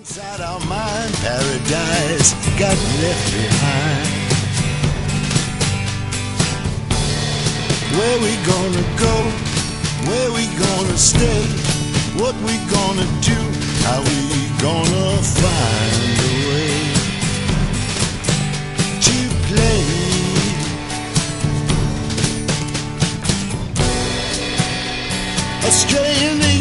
Inside our mind, paradise got left behind. Where we gonna go? Where we gonna stay? What we gonna do? How we gonna find a way to play? Astray in the